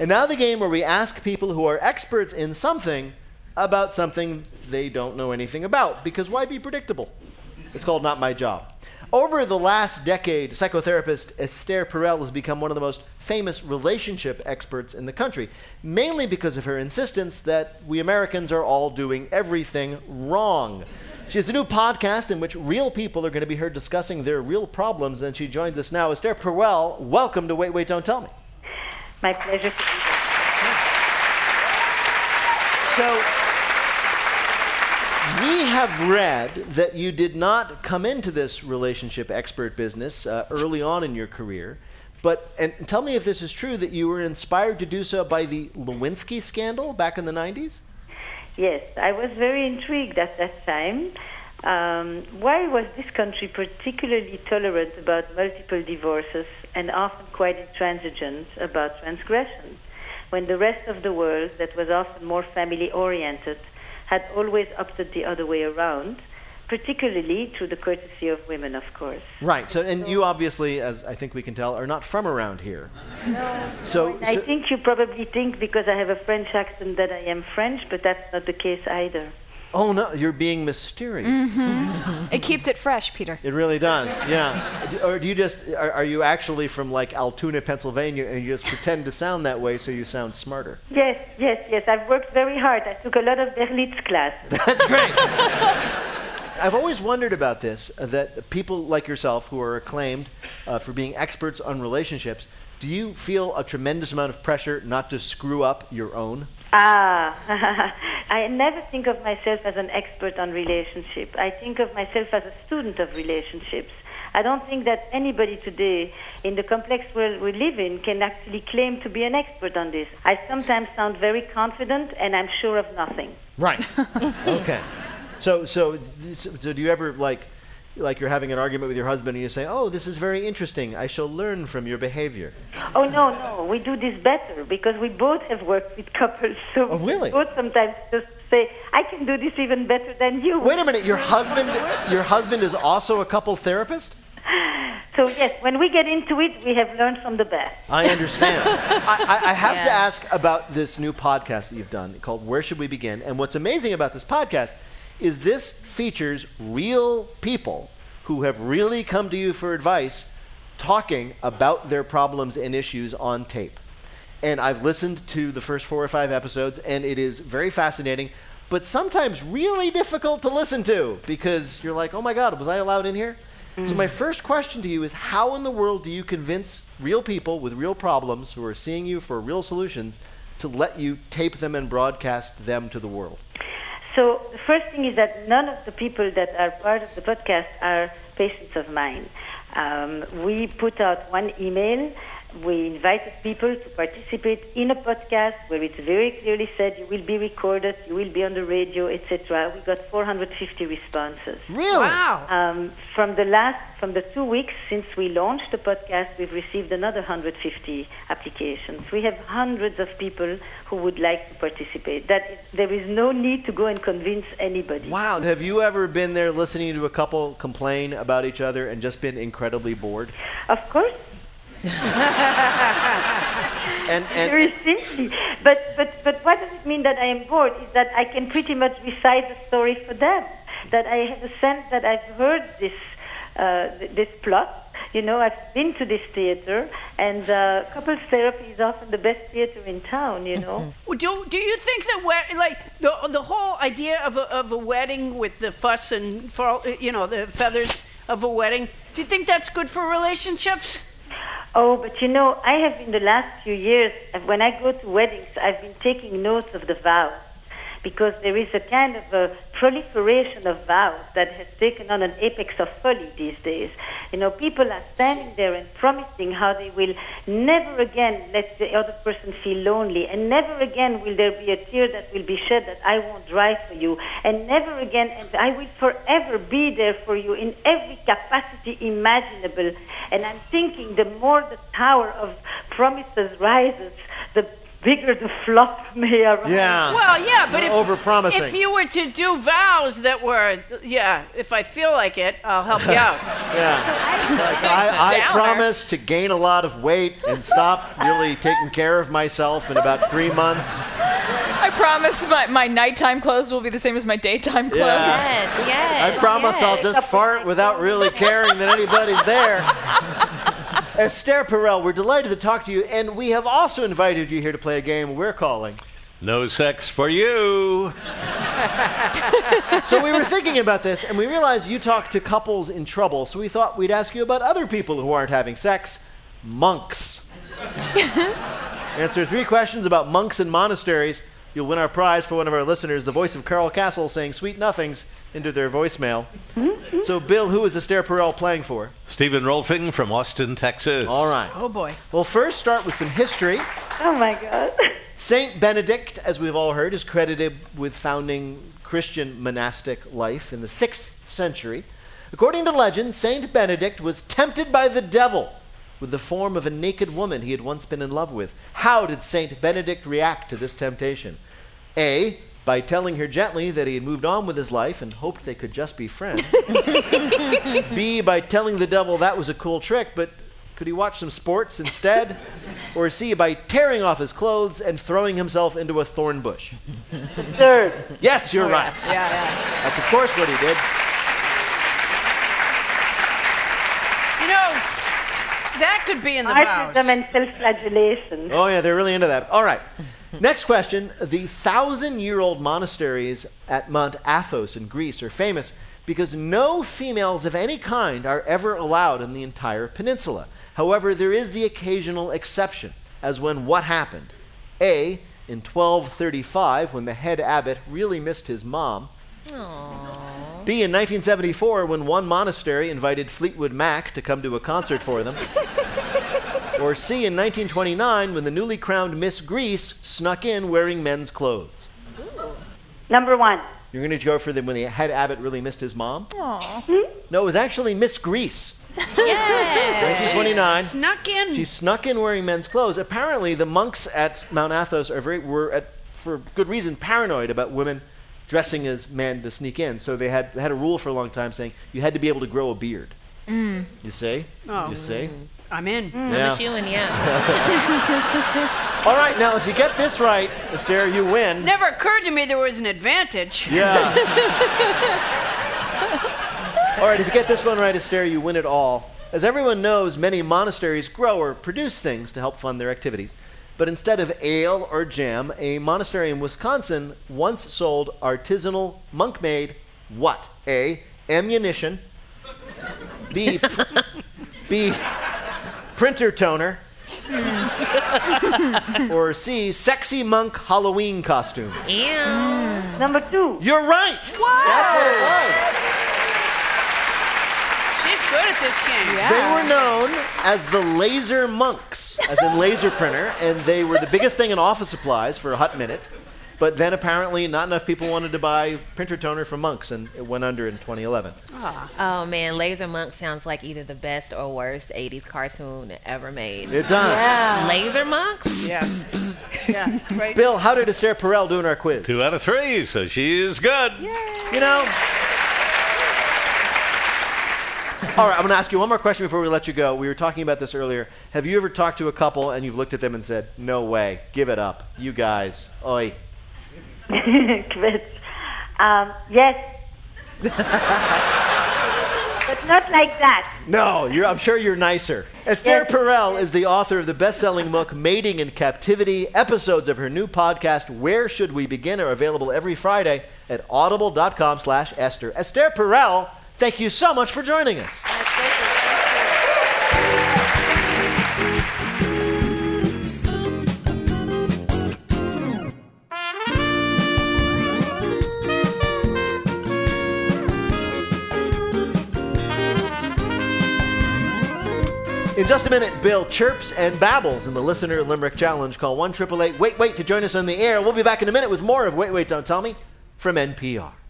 And now the game where we ask people who are experts in something about something they don't know anything about, because why be predictable? It's called Not My Job. Over the last decade, psychotherapist Esther Perel has become one of the most famous relationship experts in the country, mainly because of her insistence that we Americans are all doing everything wrong. She has a new podcast in which real people are going to be heard discussing their real problems, and she joins us now. Esther Perel, welcome to Wait, Wait, Don't Tell Me. My pleasure to be here. So, we have read that you did not come into this relationship expert business early on in your career, and tell me if this is true, that you were inspired to do so by the Lewinsky scandal back in the 90s? Yes, I was very intrigued at that time. Why was this country particularly tolerant about multiple divorces and often quite intransigent about transgressions, when the rest of the world, that was often more family-oriented, had always opted the other way around, particularly through the courtesy of women, of course. Right. So you obviously, as I think we can tell, are not from around here. No. I think you probably think because I have a French accent that I am French, but that's not the case either. Oh, no, you're being mysterious. Mm-hmm. It keeps it fresh, Peter. It really does, yeah. Or do you just, are you actually from like Altoona, Pennsylvania, and you just pretend to sound that way so you sound smarter? Yes. I've worked very hard. I took a lot of Berlitz classes. That's great. I've always wondered about this, that people like yourself who are acclaimed for being experts on relationships, do you feel a tremendous amount of pressure not to screw up your own? I never think of myself as an expert on relationship. I think of myself as a student of relationships. I don't think that anybody today in the complex world we live in can actually claim to be an expert on this. I sometimes sound very confident, and I'm sure of nothing. Right. Okay. So do you ever like you're having an argument with your husband and you say, "Oh, this is very interesting. I shall learn from your behavior"? Oh, no. We do this better because we both have worked with couples. So oh, really? We both sometimes just say, "I can do this even better than you." Wait a minute. Your husband is also a couples therapist? So yes, when we get into it, we have learned from the best. I understand. I have to ask about this new podcast that you've done called Where Should We Begin? And what's amazing about this podcast is this features real people who have really come to you for advice talking about their problems and issues on tape. And I've listened to the first 4 or 5 episodes, and it is very fascinating, but sometimes really difficult to listen to because you're like, oh my God, was I allowed in here? So my first question to you is, how in the world do you convince real people with real problems who are seeing you for real solutions to let you tape them and broadcast them to the world? So the first thing is that none of the people that are part of the podcast are patients of mine. We put out one email. We invited people to participate in a podcast where it's very clearly said you will be recorded, you will be on the radio, etc. We got 450 responses. Really? Wow. From the 2 weeks since we launched the podcast, we've received another 150 applications. We have hundreds of people who would like to participate. There is no need to go and convince anybody. Wow. Have you ever been there listening to a couple complain about each other and just been incredibly bored? Of course. Very simply. But what does it mean that I am bored? Is that I can pretty much recite the story for them. That I have a sense that I've heard this plot. You know, I've been to this theater, and couples therapy is often the best theater in town, you know. Do you think that the whole idea of a wedding with the fuss and the feathers of a wedding, do you think that's good for relationships? Oh, but you know, I have in the last few years, when I go to weddings, I've been taking notes of the vows, because there is a kind of a proliferation of vows that has taken on an apex of folly these days. You know, people are standing there and promising how they will never again let the other person feel lonely, and never again will there be a tear that will be shed that I won't dry for you, and never again, and I will forever be there for you in every capacity imaginable. And I'm thinking the more the tower of promises rises, the bigger the flop may arrive. Yeah. Well, yeah, but Overpromising. if you were to do vows that were, if I feel like it, I'll help you out. Yeah. Like, I Downer. promise to gain a lot of weight and stop really taking care of myself in about 3 months. I promise my nighttime clothes will be the same as my daytime clothes. Yeah. Yes. I promise I'll just fart without really caring that anybody's there. Esther Perel, we're delighted to talk to you, and we have also invited you here to play a game we're calling No sex for you. So we were thinking about this, and we realized you talk to couples in trouble, so we thought we'd ask you about other people who aren't having sex, monks. Answer 3 questions about monks and monasteries. You'll win our prize for one of our listeners, the voice of Carl Castle saying sweet nothings into their voicemail. So, Bill, who is Esther Perel playing for? Stephen Rolfing from Austin, Texas. All right. Oh, boy. Well, first, start with some history. Oh my God. Saint Benedict, as we've all heard, is credited with founding Christian monastic life in the 6th century. According to legend, Saint Benedict was tempted by the devil with the form of a naked woman he had once been in love with. How did Saint Benedict react to this temptation? A, by telling her gently that he had moved on with his life and hoped they could just be friends. B, by telling the devil that was a cool trick, but could he watch some sports instead? Or C, by tearing off his clothes and throwing himself into a thorn bush? Third. Yes, you're right. Yeah. That's of course what he did. You know, that could be in the vows. Martyrdom and self-flagellation. Oh yeah, they're really into that. All right. Next question. The 1,000-year-old monasteries at Mount Athos in Greece are famous because no females of any kind are ever allowed in the entire peninsula. However, there is the occasional exception, as when what happened? A, in 1235, when the head abbot really missed his mom. B, in 1974, when one monastery invited Fleetwood Mac to come to a concert for them. Or C, in 1929, when the newly crowned Miss Greece snuck in wearing men's clothes. Number 1. You're going to go for when the head abbot really missed his mom? Aww. No, it was actually Miss Greece. Yes. 1929. Snuck in. She snuck in wearing men's clothes. Apparently, the monks at Mount Athos were for good reason, paranoid about women dressing as men to sneak in. So they had a rule for a long time saying you had to be able to grow a beard. You see? Oh. You see? I'm in. Yeah. Chewing, yeah. All right, now if you get this right, Esther, you win. Never occurred to me there was an advantage. Yeah. All right, if you get this one right, Esther, you win it all. As everyone knows, many monasteries grow or produce things to help fund their activities. But instead of ale or jam, a monastery in Wisconsin once sold artisanal monk-made what? A, ammunition. B, printer toner. Or C, sexy monk Halloween costume. Ew. Number 2. You're right. That's what it was. She's good at this game. They were known as the laser monks, as in laser printer, and they were the biggest thing in office supplies for a hot minute. But then apparently not enough people wanted to buy printer toner from monks, and it went under in 2011. Oh man, Laser Monk sounds like either the best or worst 80s cartoon ever made. It does. Yeah. Laser Monks? Yeah. Yeah, right. Bill, how did Esther Perel do in our quiz? 2 out of 3, so she's good. You know. All right, I'm going to ask you one more question before we let you go. We were talking about this earlier. Have you ever talked to a couple and you've looked at them and said, no way, give it up. You guys, oi. Quit. Yes. But not like that. No, I'm sure you're nicer. Esther Perel is the author of the best-selling book, Mating in Captivity. Episodes of her new podcast, Where Should We Begin, are available every Friday at audible.com/Esther. Esther Perel, thank you so much for joining us. In just a minute, Bill chirps and babbles in the Listener Limerick Challenge. Call 1-888-WAIT-WAIT to join us on the air. We'll be back in a minute with more of Wait, Wait, Don't Tell Me from NPR.